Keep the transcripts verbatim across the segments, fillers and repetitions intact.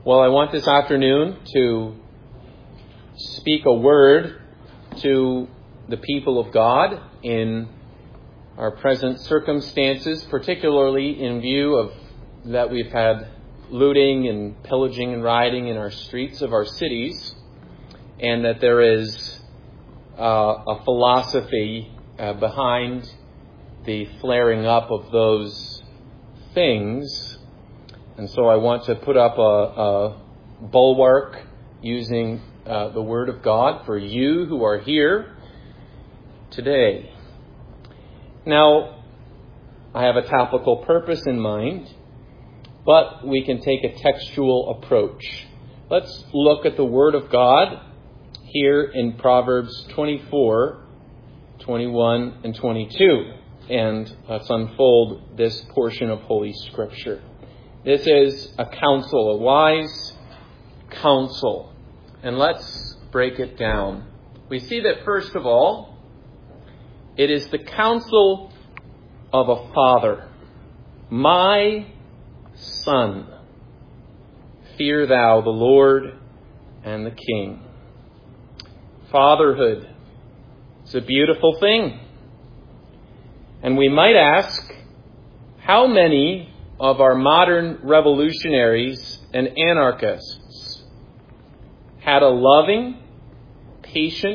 Well, I want this afternoon to speak a word to the people of God in our present circumstances, particularly in view of that we've had looting and pillaging and rioting in our streets of our cities, and that there is uh, a philosophy uh, behind the flaring up of those things. And so I want to put up a, a bulwark using uh, the Word of God for you who are here today. Now, I have a topical purpose in mind, but we can take a textual approach. Let's look at the Word of God here in Proverbs twenty-four, twenty-one, and twenty-two. And let's unfold this portion of Holy Scripture. This is a counsel, a wise counsel. And let's break it down. We see that, first of all, it is the counsel of a father. My son, fear thou the Lord and the King. Fatherhood is a beautiful thing. And we might ask, how many of our modern revolutionaries and anarchists had a loving, patient,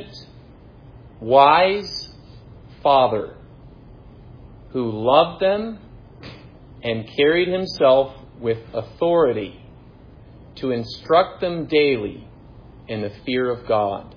wise father who loved them and carried himself with authority to instruct them daily in the fear of God?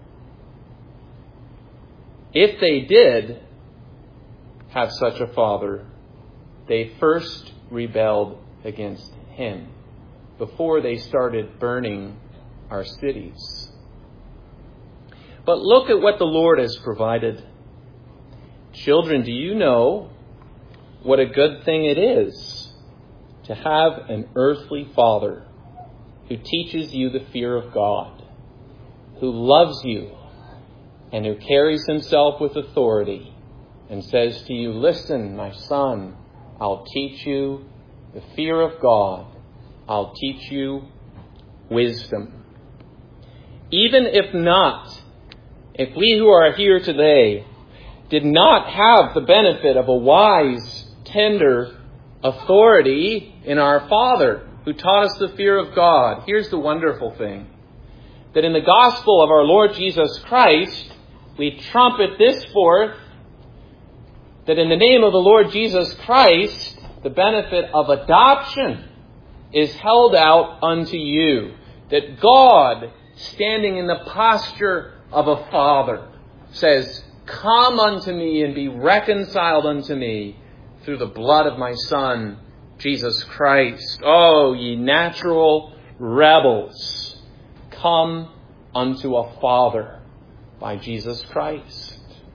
If they did have such a father, they first rebelled against him before they started burning our cities. But look at what the Lord has provided. Children, do you know what a good thing it is to have an earthly father who teaches you the fear of God, who loves you, and who carries himself with authority and says to you, listen, my son, I'll teach you the fear of God. I'll teach you wisdom. Even if not, if we who are here today did not have the benefit of a wise, tender authority in our Father who taught us the fear of God, here's the wonderful thing. That in the gospel of our Lord Jesus Christ, we trumpet this forth, that in the name of the Lord Jesus Christ, the benefit of adoption is held out unto you. That God, standing in the posture of a father, says, come unto me and be reconciled unto me through the blood of my Son, Jesus Christ. Oh, ye natural rebels, come unto a Father by Jesus Christ.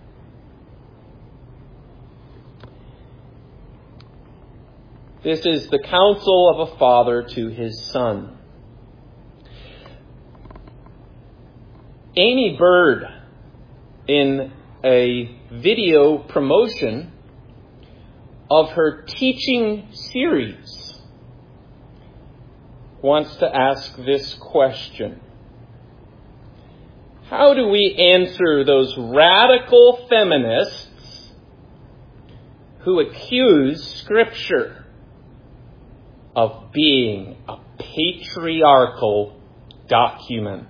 This is the counsel of a father to his son. Amy Bird, in a video promotion of her teaching series, wants to ask this question. How do we answer those radical feminists who accuse Scripture of being a patriarchal document?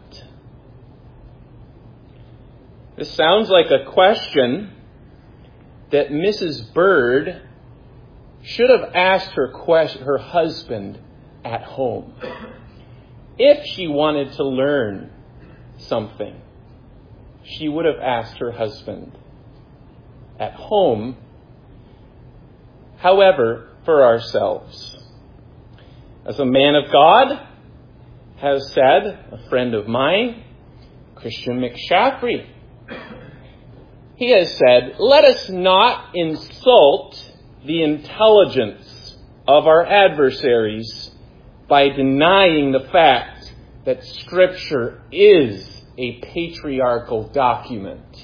This sounds like a question that Missus Bird should have asked her question, her husband at home. If she wanted to learn something, she would have asked her husband at home. However, for ourselves, as a man of God has said, a friend of mine, Christian McShaffrey, he has said, let us not insult the intelligence of our adversaries by denying the fact that Scripture is a patriarchal document.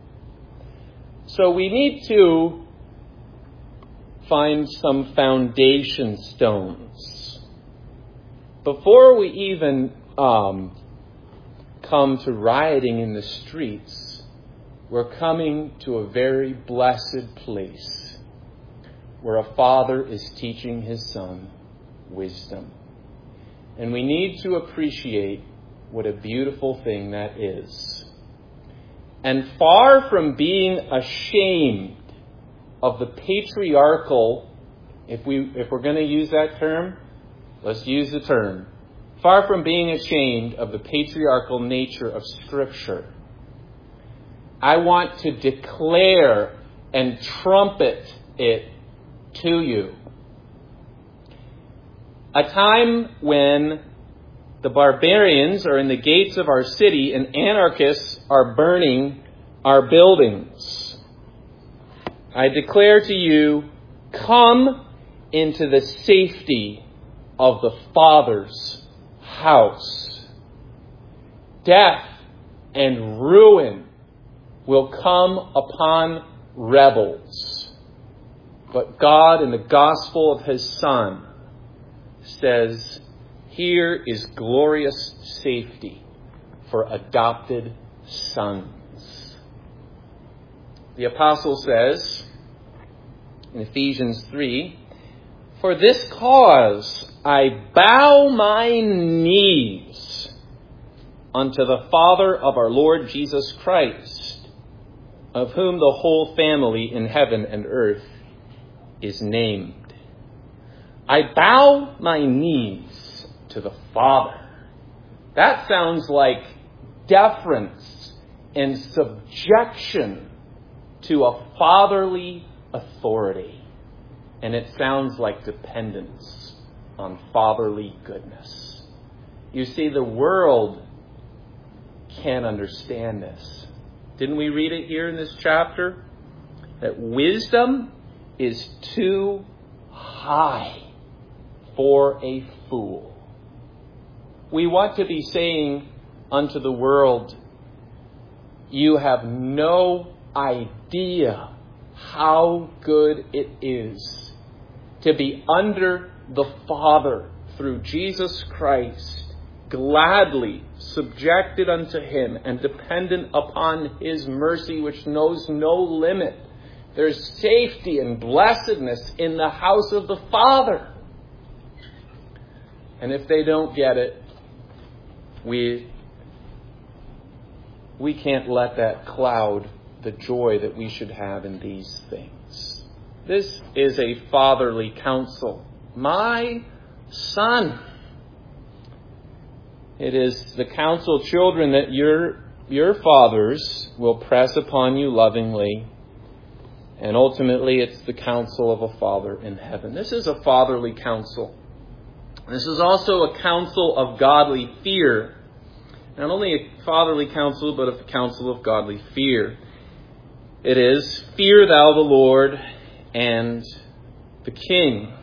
So we need to find some foundation stones before we even um, come to rioting in the streets, we're coming to a very blessed place where a father is teaching his son wisdom. And we need to appreciate what a beautiful thing that is. And far from being ashamed of the patriarchal, if we if we're going to use that term, let's use the term. Far from being ashamed of the patriarchal nature of Scripture, I want to declare and trumpet it to you. A time when the barbarians are in the gates of our city and anarchists are burning our buildings. I declare to you, come into the safety of the Father's house. Death and ruin will come upon rebels. But God, in the gospel of his Son, says, here is glorious safety for adopted sons. The apostle says in Ephesians three, for this cause I bow my knees unto the Father of our Lord Jesus Christ, of whom the whole family in heaven and earth is named. I bow my knees to the Father. That sounds like deference and subjection to a fatherly authority. And it sounds like dependence on fatherly goodness. You see, the world can't understand this. Didn't we read it here in this chapter? That wisdom is too high for a fool. We want to be saying unto the world, you have no idea how good it is to be under the Father through Jesus Christ, gladly subjected unto him and dependent upon his mercy, which knows no limit. There's safety and blessedness in the house of the Father. And if they don't get it, we we can't let that cloud the joy that we should have in these things. This is a fatherly counsel. My son. It is the counsel, children, that your your fathers will press upon you lovingly. And ultimately, it's the counsel of a father in heaven. This is a fatherly counsel. This is also a counsel of godly fear. Not only a fatherly counsel, but a counsel of godly fear. It is, fear thou the Lord and the King.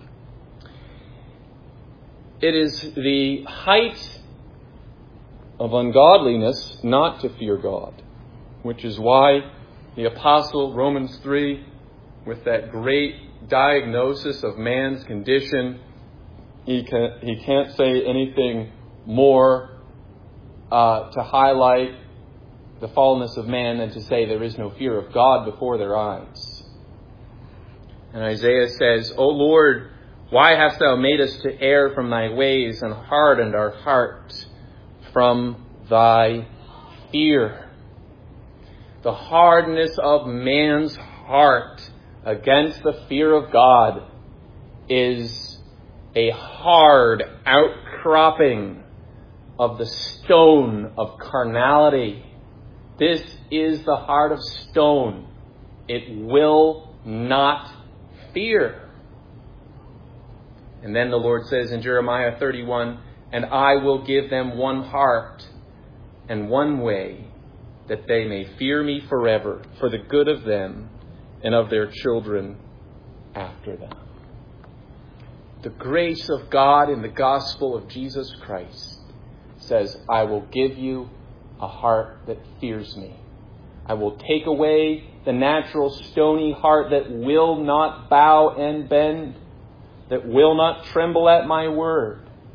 It is the height of ungodliness not to fear God, which is why the apostle, Romans three, with that great diagnosis of man's condition, He, can, he can't say anything more uh, to highlight the fallenness of man than to say there is no fear of God before their eyes. And Isaiah says, O Lord, why hast thou made us to err from thy ways and hardened our heart from thy fear? The hardness of man's heart against the fear of God is a hard outcropping of the stone of carnality. This is the heart of stone. It will not fear. And then the Lord says in Jeremiah thirty-one, and I will give them one heart and one way, that they may fear me forever, for the good of them and of their children after them. The grace of God in the gospel of Jesus Christ says, I will give you a heart that fears me. I will take away the natural stony heart that will not bow and bend, that will not tremble at my word.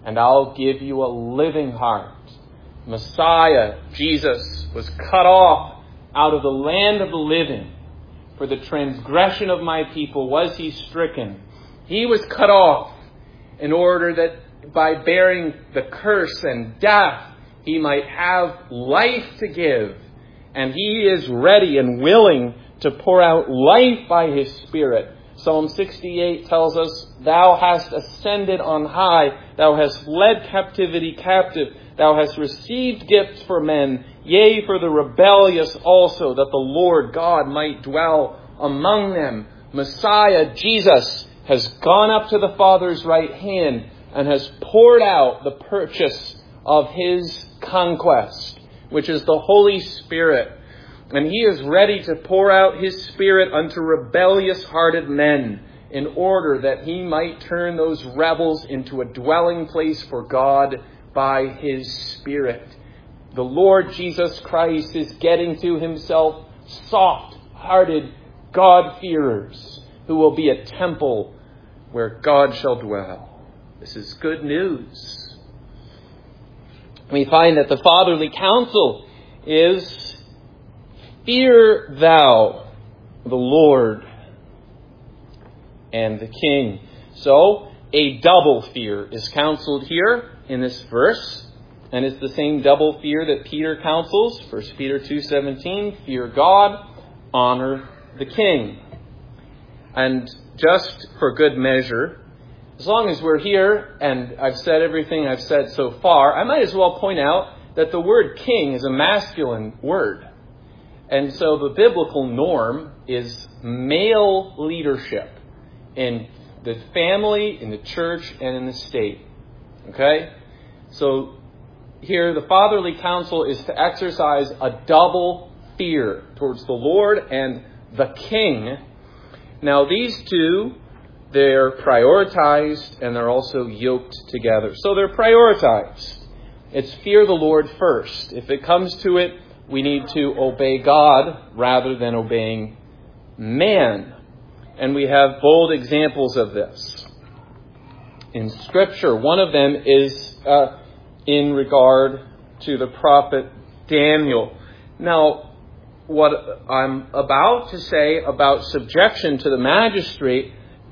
and I'll give you a living heart. Messiah, Jesus, was cut off out of the land of the living. For the transgression of my people was he stricken. He was cut off in order that by bearing the curse and death, he might have life to give. And he is ready and willing to pour out life by his Spirit. Psalm sixty-eight tells us, Thou hast ascended on high. Thou hast led captivity captive. Thou hast received gifts for men, yea, for the rebellious also, that the Lord God might dwell among them. Messiah, Jesus, has gone up to the Father's right hand and has poured out the purchase of his conquest, which is the Holy Spirit. And he is ready to pour out his Spirit unto rebellious-hearted men in order that he might turn those rebels into a dwelling place for God by his Spirit. The Lord Jesus Christ is getting to himself soft-hearted God-fearers who will be a temple where God shall dwell. This is good news. We find that the fatherly counsel is, Fear thou the Lord and the King. So, a double fear is counseled here in this verse. And it's the same double fear that Peter counsels. First Peter two seventeen, fear God, honor the King. And just for good measure, as long as we're here and I've said everything I've said so far, I might as well point out that the word king is a masculine word. And so the biblical norm is male leadership in the family, in the church, and in the state. Okay? So here the fatherly counsel is to exercise a double fear towards the Lord and the King. Now these two, they're prioritized and they're also yoked together. So they're prioritized. It's fear the Lord first. If it comes to it, we need to obey God rather than obeying man. And we have bold examples of this in Scripture. One of them is uh, in regard to the prophet Daniel. Now, what I'm about to say about subjection to the magistrate,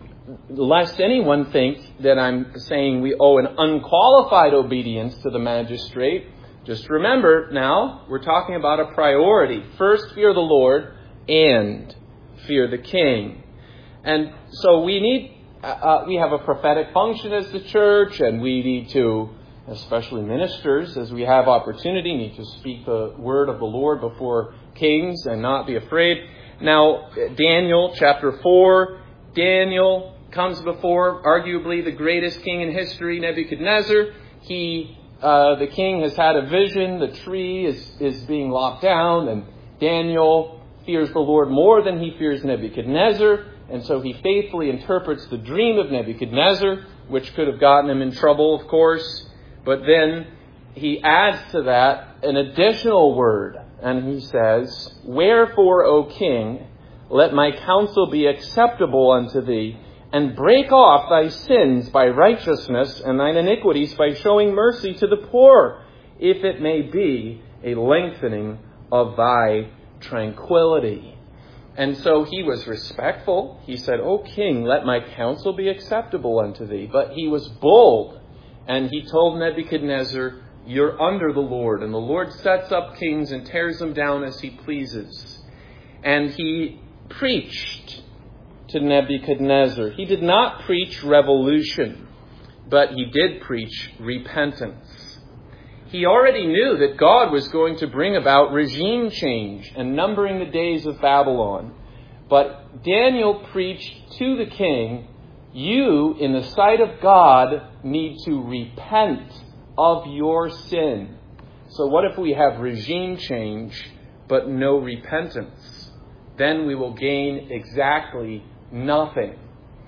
lest anyone think that I'm saying we owe an unqualified obedience to the magistrate, just remember now, we're talking about a priority. First, fear the Lord and fear the King. And so we need, uh, we have a prophetic function as the church, and we need to, especially ministers, as we have opportunity, need to speak the word of the Lord before kings and not be afraid. Now, Daniel chapter four, Daniel comes before arguably the greatest king in history, Nebuchadnezzar. He Uh, the king has had a vision. The tree is, is being lopped down, and Daniel fears the Lord more than he fears Nebuchadnezzar. And so he faithfully interprets the dream of Nebuchadnezzar, which could have gotten him in trouble, of course. But then he adds to that an additional word, and he says, Wherefore, O king, let my counsel be acceptable unto thee, and break off thy sins by righteousness, and thine iniquities by showing mercy to the poor, if it may be a lengthening of thy tranquility. And so he was respectful. He said, O king, let my counsel be acceptable unto thee. But he was bold, and he told Nebuchadnezzar, You're under the Lord, and the Lord sets up kings and tears them down as he pleases. And he preached to Nebuchadnezzar. He did not preach revolution, but he did preach repentance. He already knew that God was going to bring about regime change and numbering the days of Babylon. But Daniel preached to the king, you, in the sight of God, need to repent of your sin. So what if we have regime change, but no repentance? Then we will gain exactly nothing.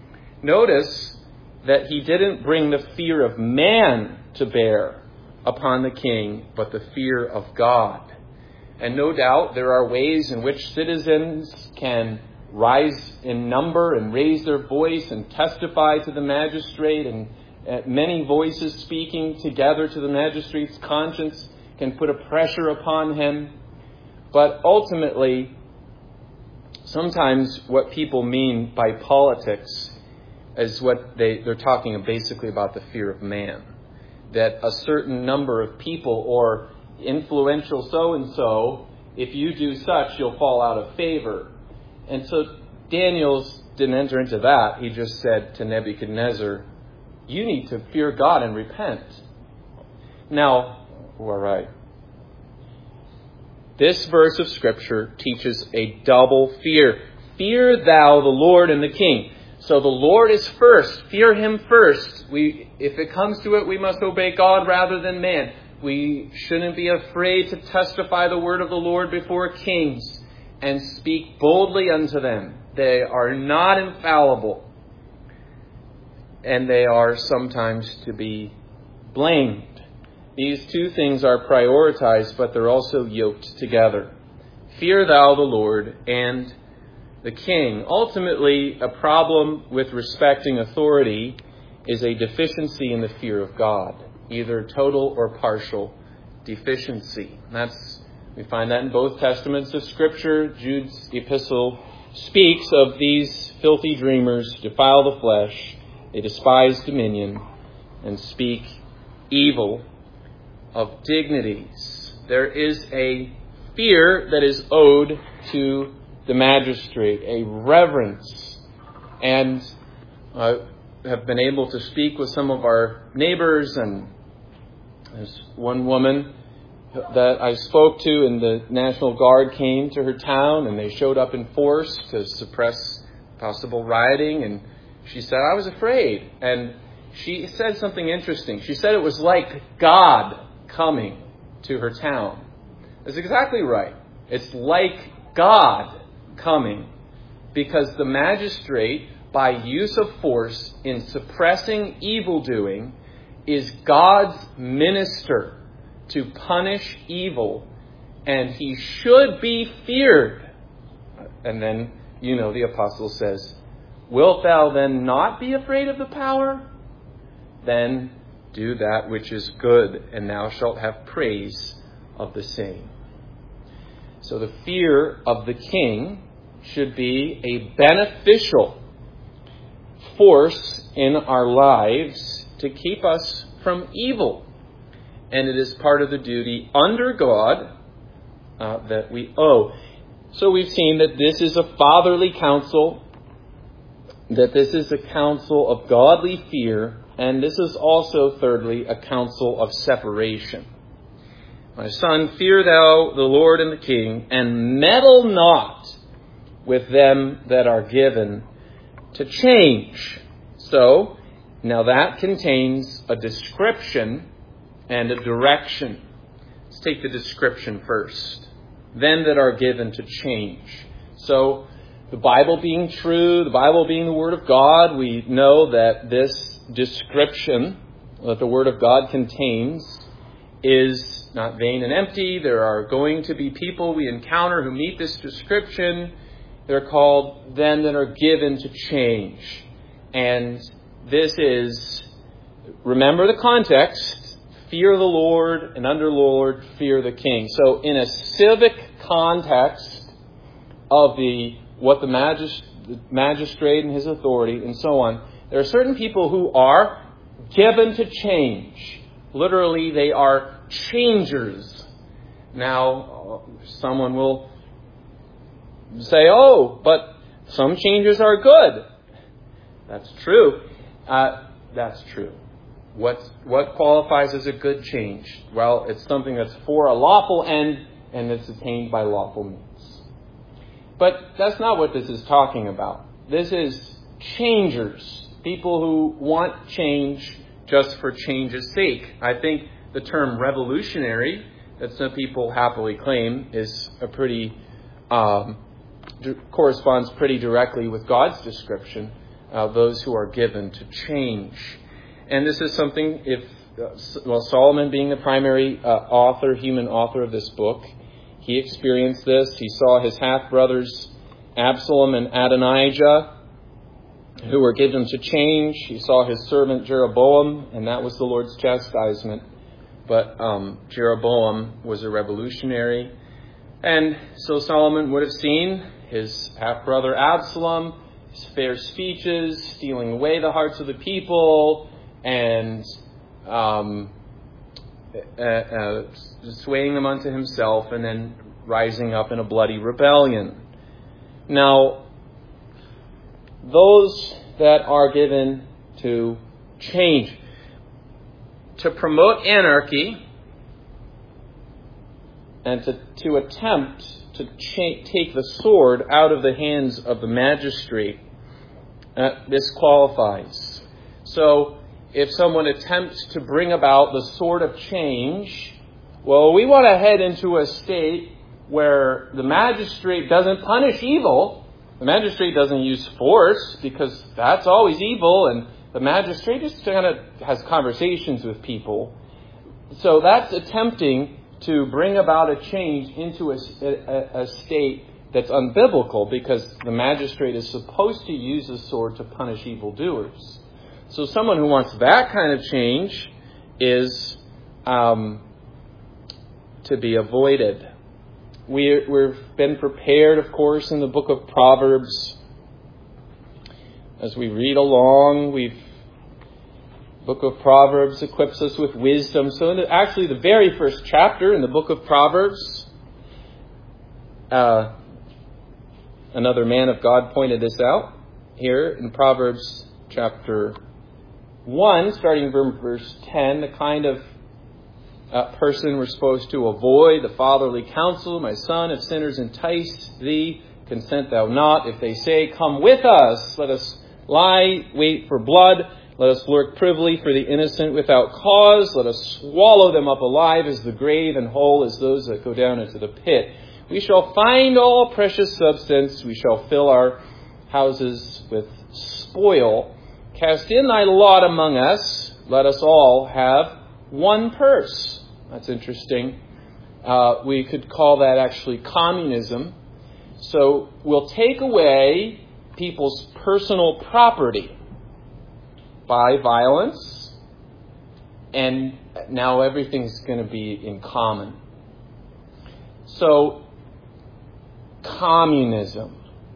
Notice that he didn't bring the fear of man to bear upon the king, but the fear of God. And no doubt there are ways in which citizens can rise in number and raise their voice and testify to the magistrate and, uh, many voices speaking together to the magistrate's conscience can put a pressure upon him. But ultimately, sometimes what people mean by politics is what they, they're talking basically about the fear of man. That a certain number of people or influential so-and-so, if you do such, you'll fall out of favor. And so Daniel didn't enter into that. He just said to Nebuchadnezzar, you need to fear God and repent. Now, all right. This verse of Scripture teaches a double fear. Fear thou the Lord and the King. So the Lord is first. Fear Him first. We, if it comes to it, we must obey God rather than man. We shouldn't be afraid to testify the word of the Lord before kings and speak boldly unto them. They are not infallible. And they are sometimes to be blamed. These two things are prioritized, but they're also yoked together. Fear thou the Lord and the King. Ultimately, a problem with respecting authority is a deficiency in the fear of God, either total or partial deficiency. That's we find that in both testaments of Scripture. Jude's epistle speaks of these filthy dreamers, defile the flesh, they despise dominion, and speak evil of dignities. There is a fear that is owed to the magistrate, a reverence. And I have been able to speak with some of our neighbors, and there's one woman that I spoke to, and the National Guard came to her town, and they showed up in force to suppress possible rioting, and she said, I was afraid. And she said something interesting. She said it was like God coming to her town. That's exactly right. It's like God coming, because the magistrate, by use of force in suppressing evildoing, is God's minister to punish evil, and he should be feared. And then, you know, the apostle says, wilt thou then not be afraid of the power? Then do that which is good, and thou shalt have praise of the same. So the fear of the king should be a beneficial force in our lives to keep us from evil. And it is part of the duty under God uh, that we owe. So we've seen that this is a fatherly counsel, that this is a counsel of godly fear, and this is also, thirdly, a counsel of separation. My son, fear thou the Lord and the King, and meddle not with them that are given to change. So, now that contains a description and a direction. Let's take the description first. Them that are given to change. So, the Bible being true, the Bible being the Word of God, we know that this description that the Word of God contains is not vain and empty. There are going to be people we encounter who meet this description. They're called them that are given to change. And this is, remember the context, fear the Lord, and under Lord, fear the King. So in a civic context of the what the, magist- the magistrate and his authority and so on, there are certain people who are given to change. Literally, they are changers. Now, someone will say, oh, but some changes are good. That's true. Uh, that's true. What, what qualifies as a good change? Well, it's something that's for a lawful end and it's attained by lawful means. But that's not what this is talking about. This is changers. People who want change just for change's sake. I think the term revolutionary, that some people happily claim, is a pretty um, d- corresponds pretty directly with God's description of those who are given to change. And this is something, if uh, well, Solomon being the primary uh, author, human author of this book, he experienced this. He saw his half brothers, Absalom and Adonijah, who were given to change. He saw his servant Jeroboam, and that was the Lord's chastisement. But um, Jeroboam was a revolutionary. And so Solomon would have seen his half-brother Absalom, his fair speeches, stealing away the hearts of the people, and um, uh, uh, swaying them unto himself, and then rising up in a bloody rebellion. Now, those that are given to change, to promote anarchy, and to, to attempt to cha- take the sword out of the hands of the magistrate, uh, this qualifies. So, if someone attempts to bring about the sword of change, well, we want to head into a state where the magistrate doesn't punish evil. The magistrate doesn't use force, because that's always evil, and the magistrate just kind of has conversations with people. So that's attempting to bring about a change into a, a, a state that's unbiblical, because the magistrate is supposed to use the sword to punish evildoers. So someone who wants that kind of change is um, to be avoided. We, we've been prepared, of course, in the book of Proverbs. As we read along, we've book of Proverbs equips us with wisdom. So in the, actually the very first chapter in the book of Proverbs, uh, another man of God pointed this out here in Proverbs chapter one, starting from verse ten, the kind of uh, person we're supposed to avoid: the fatherly counsel, my son, if sinners entice thee, consent thou not. If they say, come with us, let us lie, wait for blood. Let us lurk privily for the innocent without cause. Let us swallow them up alive as the grave, and whole as those that go down into the pit. We shall find all precious substance. We shall fill our houses with spoil. Cast in thy lot among us. Let us all have one purse. That's interesting. Uh, we could call that actually communism. So we'll take away people's personal property by violence, and now everything's going to be in common. So, communism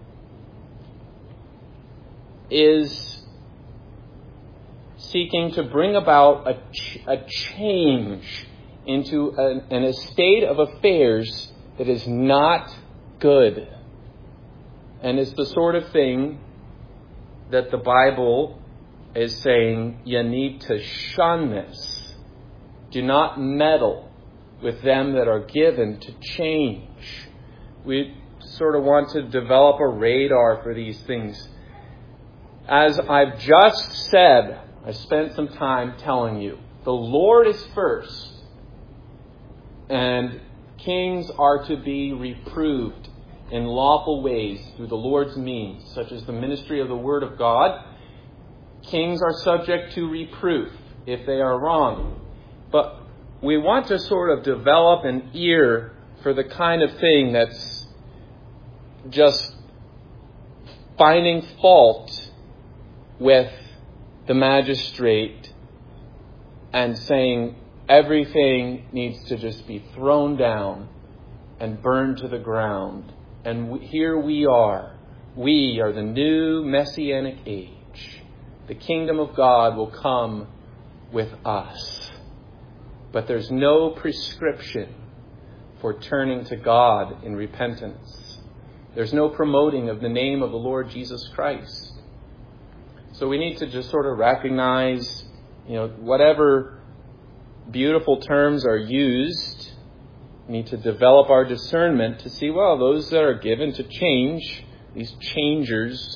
is seeking to bring about a, ch- a change into an, an estate of affairs that is not good, and is the sort of thing that the Bible is saying you need to shun this. Do not meddle with them that are given to change. We sort of want to develop a radar for these things. As I've just said, I spent some time telling you, the Lord is first, and kings are to be reproved in lawful ways through the Lord's means, such as the ministry of the Word of God. Kings are subject to reproof if they are wrong. But we want to sort of develop an ear for the kind of thing that's just finding fault with the magistrate and saying everything needs to just be thrown down and burned to the ground. And here we are. We are the new Messianic age. The kingdom of God will come with us. But there's no prescription for turning to God in repentance. There's no promoting of the name of the Lord Jesus Christ. So we need to just sort of recognize, you know, whatever beautiful terms are used, we need to develop our discernment to see, well, those that are given to change, these changers,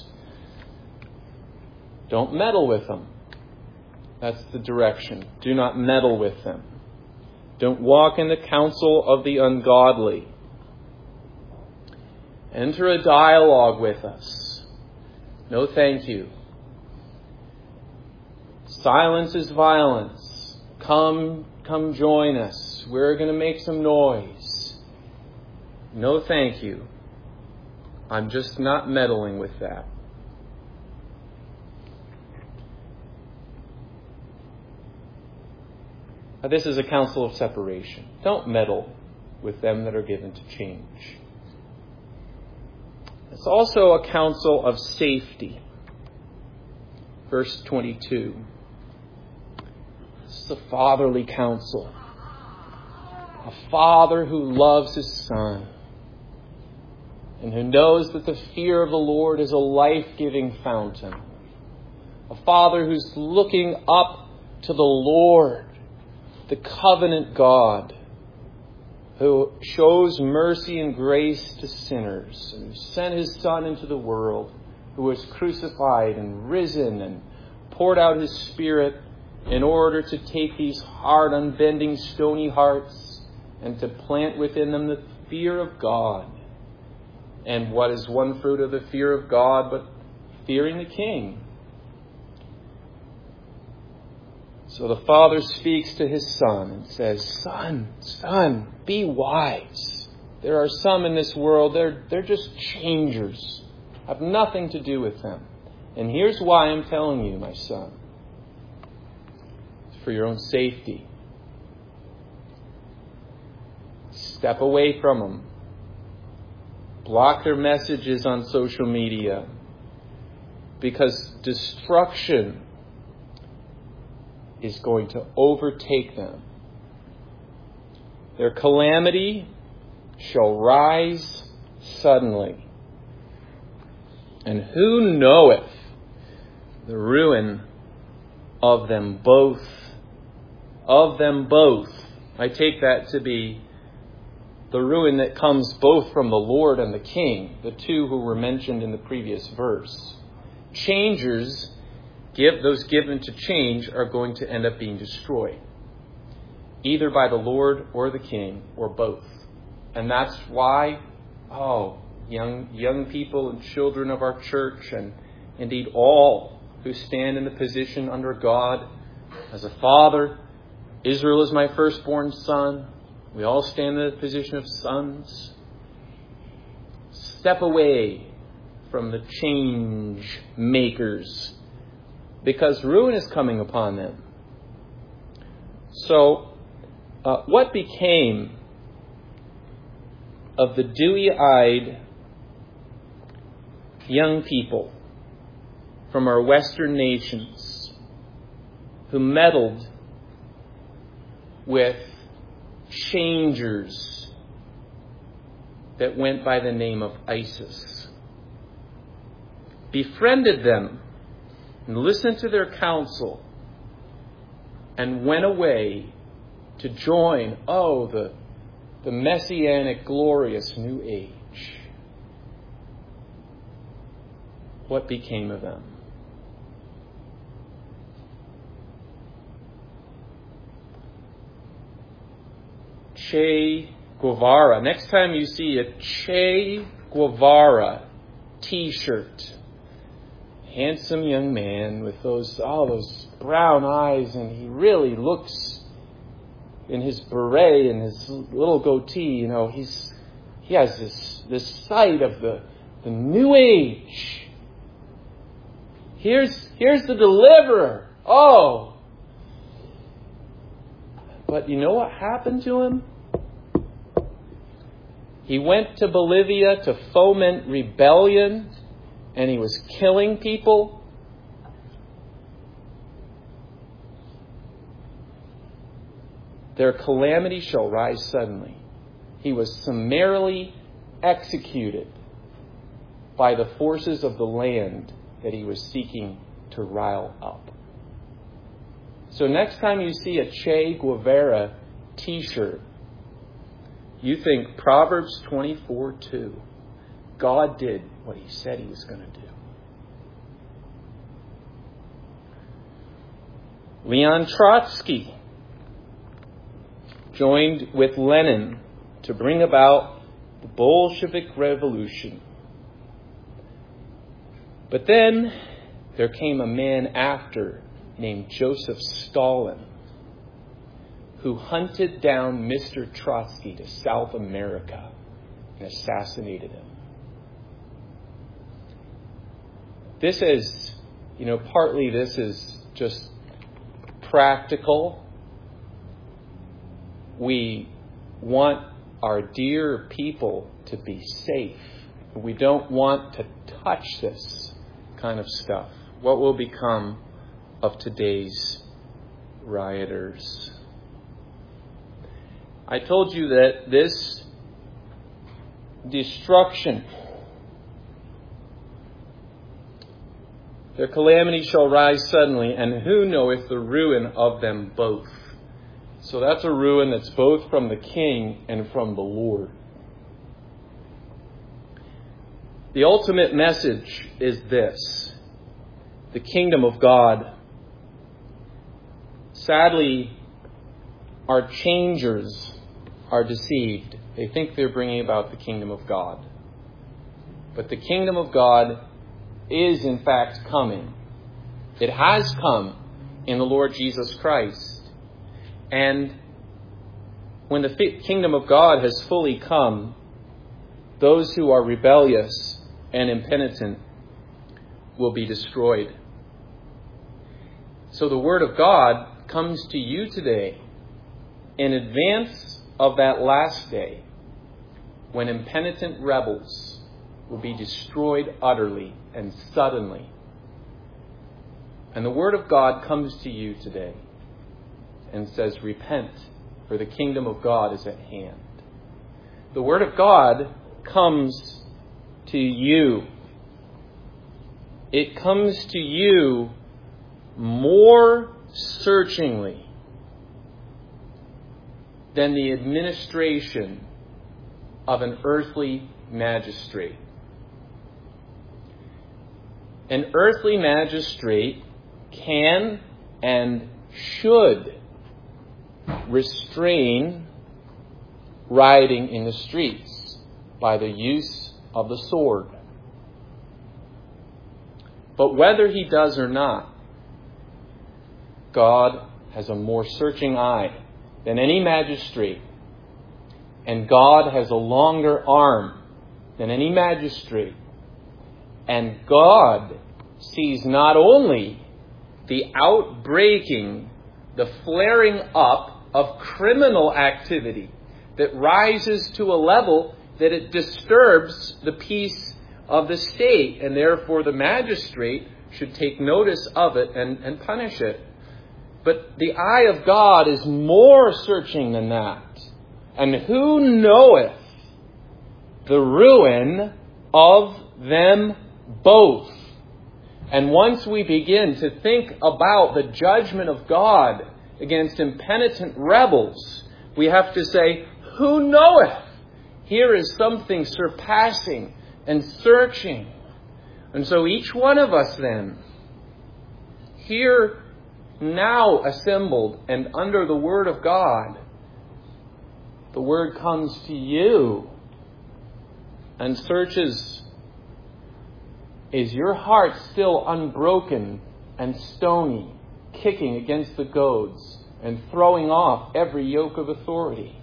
don't meddle with them. That's the direction. Do not meddle with them. Don't walk in the counsel of the ungodly. Enter a dialogue with us. No thank you. Silence is violence. Come, come join us. We're going to make some noise. No thank you. I'm just not meddling with that. This is a counsel of separation. Don't meddle with them that are given to change. It's also a counsel of safety. Verse twenty-two. This is a fatherly counsel. A father who loves his son and who knows that the fear of the Lord is a life-giving fountain. A father who's looking up to the Lord, the covenant God, who shows mercy and grace to sinners, and who sent his Son into the world, who was crucified and risen and poured out his Spirit in order to take these hard, unbending, stony hearts and to plant within them the fear of God. And what is one fruit of the fear of God but fearing the King? So the Father speaks to his Son and says, Son, Son, be wise. There are some in this world, they're, they're just changers. Have nothing to do with them. And here's why I'm telling you, my son. It's for your own safety. Step away from them. Block their messages on social media. Because destruction is going to overtake them. Their calamity shall rise suddenly. And who knoweth the ruin of them both? Of them both. I take that to be the ruin that comes both from the Lord and the King, the two who were mentioned in the previous verse. Changers, give those given to change, are going to end up being destroyed, either by the Lord or the King, or both. And that's why, oh, young young people and children of our church, and indeed all who stand in the position under God as a father. Israel is my firstborn son. We all stand in the position of sons. Step away from the change makers, because ruin is coming upon them. So, uh, what became of the dewy-eyed young people from our Western nations who meddled with changers that went by the name of ISIS? Befriended them and listened to their counsel and went away to join, oh, the, the messianic, glorious new age. What became of them? Che Guevara. Next time you see a Che Guevara t-shirt, handsome young man with those all those brown eyes, and he really looks, in his beret and his little goatee, you know, he's he has this this sight of the the new age. Here's here's the deliverer. Oh. But you know what happened to him? He went to Bolivia to foment rebellion, and he was killing people. Their calamity shall rise suddenly. He was summarily executed by the forces of the land that he was seeking to rile up. So next time you see a Che Guevara t-shirt, you think Proverbs twenty-four two. God did what he said he was going to do. Leon Trotsky joined with Lenin to bring about the Bolshevik Revolution. But then there came a man after named Joseph Stalin, who hunted down Mister Trotsky to South America and assassinated him. This is, you know, partly this is just practical we want our dear people to be safe. We don't want to touch this kind of stuff. What will become of today's rioters? I told you that this destruction, their calamity shall rise suddenly, and who knoweth the ruin of them both? So that's a ruin that's both from the king and from the Lord. The ultimate message is this: the kingdom of God. Sadly, our changers are deceived. They think they're bringing about the kingdom of God. But the kingdom of God is in fact coming. It has come in the Lord Jesus Christ. And when the kingdom of God has fully come, those who are rebellious and impenitent will be destroyed. So the word of God comes to you today in advance of that last day when impenitent rebels will be destroyed utterly and suddenly. And the word of God comes to you today and says, repent, for the kingdom of God is at hand. The word of God comes to you. It comes to you more searchingly than the administration of an earthly magistrate. An earthly magistrate can and should restrain rioting in the streets by the use of the sword. But whether he does or not, God has a more searching eye than any magistrate, and God has a longer arm than any magistrate, and God sees not only the outbreaking, the flaring up of criminal activity that rises to a level that it disturbs the peace of the state, and therefore the magistrate should take notice of it and, and punish it. But the eye of God is more searching than that. And who knoweth the ruin of them both? And once we begin to think about the judgment of God against impenitent rebels, we have to say, who knoweth? Here is something surpassing and searching. And so each one of us then, here now assembled and under the word of God, the word comes to you and searches, is your heart still unbroken and stony, kicking against the goads and throwing off every yoke of authority?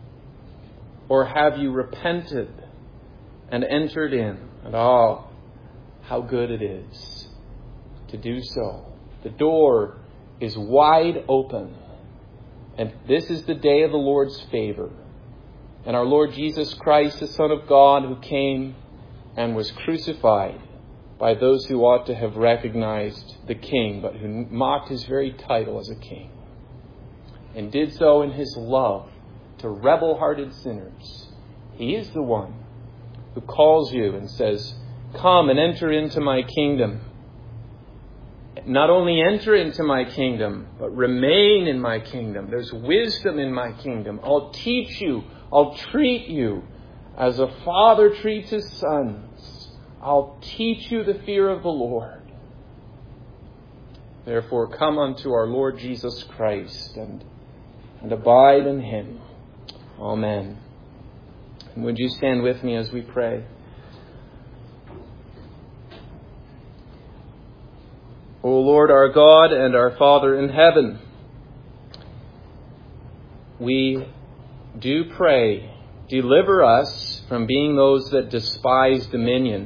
Or have you repented and entered in? And oh, how good it is to do so. The door is wide open. And this is the day of the Lord's favor. And our Lord Jesus Christ, the Son of God, who came and was crucified by those who ought to have recognized the King, but who mocked his very title as a king, and did so in his love to rebel-hearted sinners. He is the one who calls you and says, come and enter into my kingdom. Not only enter into my kingdom, but remain in my kingdom. There's wisdom in my kingdom. I'll teach you. I'll treat you as a father treats his sons. I'll teach you the fear of the Lord. Therefore, come unto our Lord Jesus Christ and, and abide in him. Amen. And would you stand with me as we pray? O Lord, our God and our Father in heaven, we do pray, deliver us from being those that despise dominion.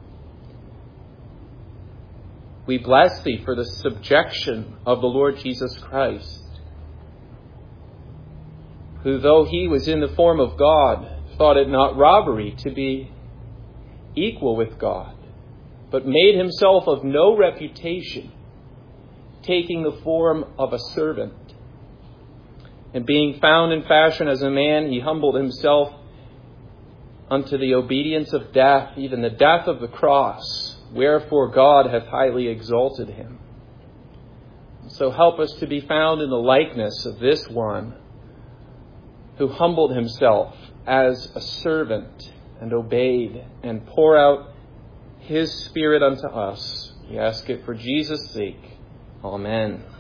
We bless thee for the subjection of the Lord Jesus Christ. who, though he was in the form of God, thought it not robbery to be equal with God, but made himself of no reputation, taking the form of a servant. And being found in fashion as a man, he humbled himself unto the obedience of death, even the death of the cross. Wherefore God hath highly exalted him. So help us to be found in the likeness of this one who humbled himself as a servant and obeyed and pour out his Spirit unto us. We ask it for Jesus' sake. Amen.